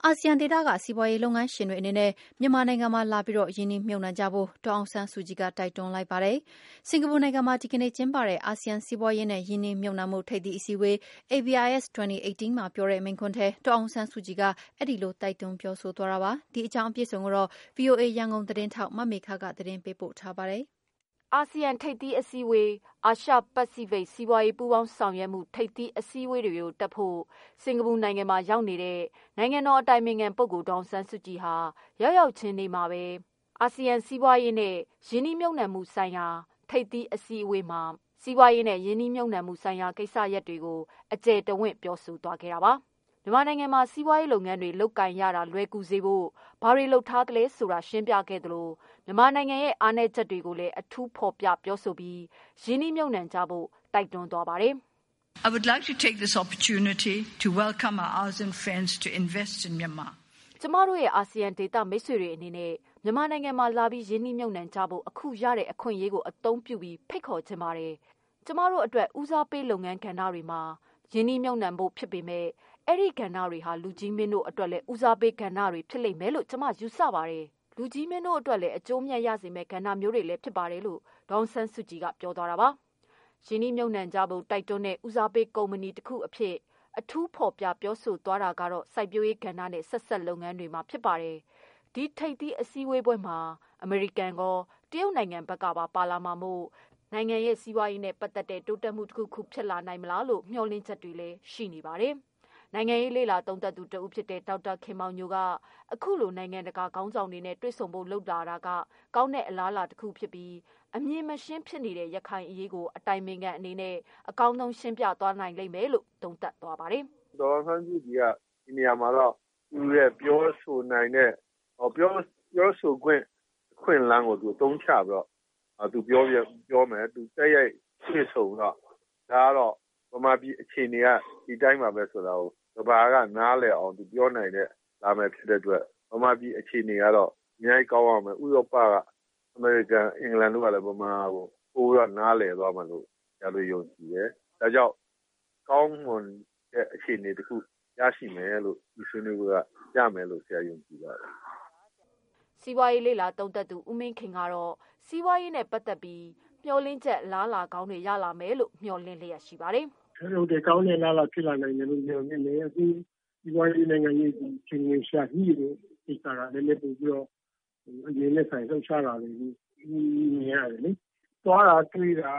အာဆီယံဒေသကစီးပွားရေးလုပ်ငန်းရှင်တွေအနေနဲ့မြန်မာနိုင်ငံမှာလာပြီးရင်းနှီးမြှုပ်နှံကြဖို့ဒေါ်အောင်ဆန်းစုကြည်ကတိုက်တွန်းလိုက်ပါတယ်။စင်ကာပူနိုင်ငံမှာဒီကနေ့ကျင်းပတဲ့အာဆီယံစီးပွားရေးနဲ့ရင်းနှီးမြှုပ်နှံမှုထိပ်သီးအစည်းအဝေး ABIS 2018မှာပြောတဲ့မိန့်ခွန်းထဲဒေါ်အောင်ဆန်းစုကြည်ကအဲဒီလိုတိုက်တွန်းပြောဆိုသွားတာပါ။ဒီအကြောင်းအပြည့်အစုံကိုတော့ VOA ရန်ကုန်သတင်းထောက်မမေခကသတင်းပေးပို့ထားပါတယ်။အာဆီယံထိပ်သီးအစည်းအဝေး၊အာရှပစိဖိတ်စီးပွားရေးပူးပေါင်းဆောင်ရွက်မှုထိပ်သီးအစည်းအဝေးတွေကိုတက်ဖို့စင်ကာပူနိုင်ငံမှာရောက်နေတဲ့နိုင်ငံတော်အတိုင်ပင်ခံပုဂ္ဂိုလ်ဒေါ်အောင်ဆန်းစုကြည်ဟာရောက်ချင်းနေ့မှာပဲအာဆီယံစီးပွားရေးနဲ့ရင်းနှီးမြှုပ်နှံမှုဆိုင်ရာထိပ်သီးအစည်းအဝေးမှာစီးပွားရေးနဲ့ရင်းနှီးမြှုပ်နှံမှုဆိုင်ရာကိစ္စရပ်တွေကိုအကျယ်တဝင့်ပြောဆိုသွားခဲ့တာပါ။မြန်မာနိုင်ငံမှာစီးပွားရေးလုပ်ငန်းတွေလုပ်ကိုင်ရတာလွယ်ကူစေဖို့ဘာတွေလုပ်ထားသလဲဆိုတာရှင်းပြခဲ့သလိုမြန်မာနိုင်ငံရဲ့အားနည်းချက်တွေကိုလည်းအထူးဖော်ပြပြောဆိုပြီးရင်းနှီးမြှုပ်နှံကြဖို့တိုက်တွန်းသွားပါတယ်။ I would like to take this opportunity to welcome our ASEAN friends to invest in Myanmar. ကျမတို့ရဲ့အာဆီယံဒေသမိတ်ဆွေတွေအနေနဲ့မြန်မာနိုင်ငံမှာလာပြီးရင်းနှီးမြှုပ်နှံကြဖို့အခုရတဲ့အခွင့်အရေးကိုအသုံးပြုပြီးဖိတ်ခေါ်ချင်ပါတယ်။ကျမတို့အတွက်ဦးစားပေးလုပ်ငန်းကဏ္ဍတွေမှာရင်းနှီးမြှုပ်နှံဖို့ဖြစ်ပေမဲ့အဲ့ဒီကဏ္ဍတွေဟာလူကြီးမင်းတို့အတွက်လည်းဦးစားပေးကဏ္ဍတွေဖြစ်လိမ့်မယ်လို့ကျမယူဆပါတယ်။လူကြီးမင်းတို့အတွက်လည်းအကျိုးမြတ်ရစေမယ့်ကဏ္ဍမျိုးတွေလည်းဖြစ်ပါတယ်လို့ဒေါ်အောင်ဆန်းစုကြည်ကပြောသွားတာပါ။ရင်းနှီးမြှုပ်နှံကြဖို့တိုက်တွန်းတဲ့ဦးစားပေးကုမ္ပဏီတစ်ခုအဖြစ်အထူးဖော်ပြပြောဆိုသွားတာကတော့စိုက်ပျိုးရေးကဏ္ဍနဲ့ဆက်ဆက်လုပ်ငန်းတွေမှာဖြစ်ပါတယ်။ဒီထိပ်သီးအစည်းအဝေးပွဲမှာအမေရိကန်ကတရုတ်နိုင်ငံဘက်ကပါလာမှာမို့နိုင်ငံရဲ့စီးပွားရေးနဲ့ပတ်သက်တဲ့တိုးတက်မှုတစ်ခုဖြစ်လာနိုင်မလားလို့မျှော်လင့်ချက်တွေလည်းရှိနေပါတယ်။နိုင်ငံရေးလေလာသုံးသပ်သူတဦးဖြစ်တဲ့ဒေါက်တာခင်မောင်ညိုကအခုလိုနိုင်ငံတကာခေါင်းဆောင်တွေနဲ့တွေ့ဆုံဖို့လုပ်လာတာကကောင်းတဲ့အလားအလာတစ်ခုဖြစ်ပြီးအမြင်မရှင်းဖြစ်နေတဲ့ရခိုင်အရေးကိုအတိုင်ပင်ခံအနေနဲ့အကောင်းဆုံးရှင်းပြသွားနိုင်လိမ့်မယ်လို့သုံးသပ်သွားပါတယ်။ဒေါ်အောင်ဆန်းစုကြည်ကဒီနေရာမှာတော့သူရဲ့ပြောဆိုနိုင်တဲ့ပြောဆိုခွင့်အခွင့်အလမ်းကိုသူသုံးချပြီးတော့သူပြောမယ်သူတက်ရိုက်ဖြစ်ဆုံးတော့ဒါကတော့ဗမာပြည်အခြေအနေကဒီတိုင်းမှာပဲဆိုတာကိုကဘာကနားလည်အောင်သူပြောနိုင်တဲ့လာမယ်ဖြစ်တဲ့အတွက်ဗမာပြည်အခြေအနေကတော့အများကြီးကောင်းအောင်မယ်ဥရောပကအမေရိကန်အင်္ဂလန်တို့ကလည်းဗမာကိုပိုးရနားလည်သွားမှလို့ရလို့ယုံကြည်တယ်ဒါကြောင့်ကောင်းမွန်တဲ့အခြေအနေတစ်ခုရရှိမယ်လို့ဒီဆွေးနွေးပွဲကရမယ်လို့ဆရာယုံကြည်ပါတယ်စီးပွားရေးလေလာတုံ့တက်သူဦးမင်းခင်ကတော့စီးပွားရေးနဲ့ပတ်သက်ပြီးမျှော်လင့်ချက်လားလာကောင်းတွေရလာမယ်လို့မျှော်လင့်လျက်ရှိပါတယ်ဟုတ်တယ်ကောင်းတဲ့လားလာဖြစ်လာနိုင်တယ်လို့မျှော်လင့်နေအခုဒီဝိုင်းနိုင်ငံရေးချင်းချင်းရှာညှိလို့ဒီကရာလည်းပို့ပြီးတော့အရင်နဲ့ဆိုင်လှုပ်ရှားတာတွေမြင်ရတယ်လေသွားတာတွေ့တာ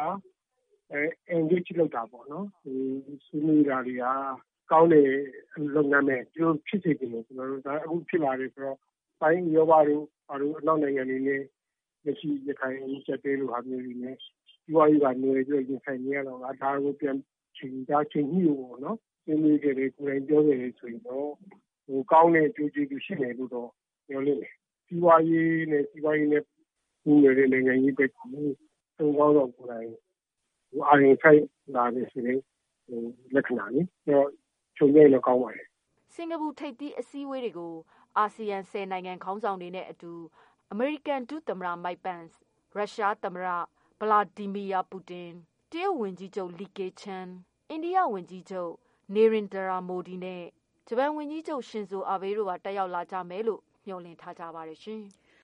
engage လုပ်တာပေါ့နော်ဆွေးနွေးတာတွေကကောင်းတဲ့လုပ်ငန်းပဲကျိုးဖြစ်စေတယ်ကျွန်တော်တို့ဒါအခုဖြစ်လာတယ်ဆိုတော့ပိုင်းရောပါတို့အနောက်နိုင်ငံတွေနဲ့မရှိရခိုင်ချက်သေးလို့ဟာမျိုးတွေနဲ့ဒီဝါရီကနေပြီးရင်ဆိုင်နေရတော့ဒါကိုပြန်ချိန်ညှိလို့နော်ဆွေးနွေးကြတယ်ကိုယ်တိုင်ပြောကြတယ်ဆိုရင်တော့ကောင်းတဲ့အကျိုးကျေးဇူးရှိတယ်လို့တော့ပြောလို့တယ်စီးပွားရေးနဲ့ဒီနိုင်ငံရေးပဲသုံးကောင်းတော့ကိုယ်တိုင်အာရုံစိုက်လာတယ်ဆိုရင်လက္ခဏာလေးတော့ချုံရတော့ကောင်းပါတယ်စင်ကာပူထိပ်သီးအစည်းအဝေးတွေကိုအာဆီယံ10နိုင်ငံခေါင်းဆောင်တွေနဲ့အတူအမေရိကန်ဒုသမ္မတမိုက်ပန့်စ်ရုရှားသမ္မတဗလာဒီမီယာပူတင်တရုတ်ဝန်ကြီးချုပ်လီကေချန်အိန္ဒိယဝန်ကြီးချုပ်နေရင်ဒရာမိုဒီနဲ့ဂျပန်ဝန်ကြီးချုပ်ရှင်ဇိုအာဘေးတို့ကတက်ရောက်လာကြမယ်လို့မျှော်လင့်ထားကြပါတယ်ရှင်။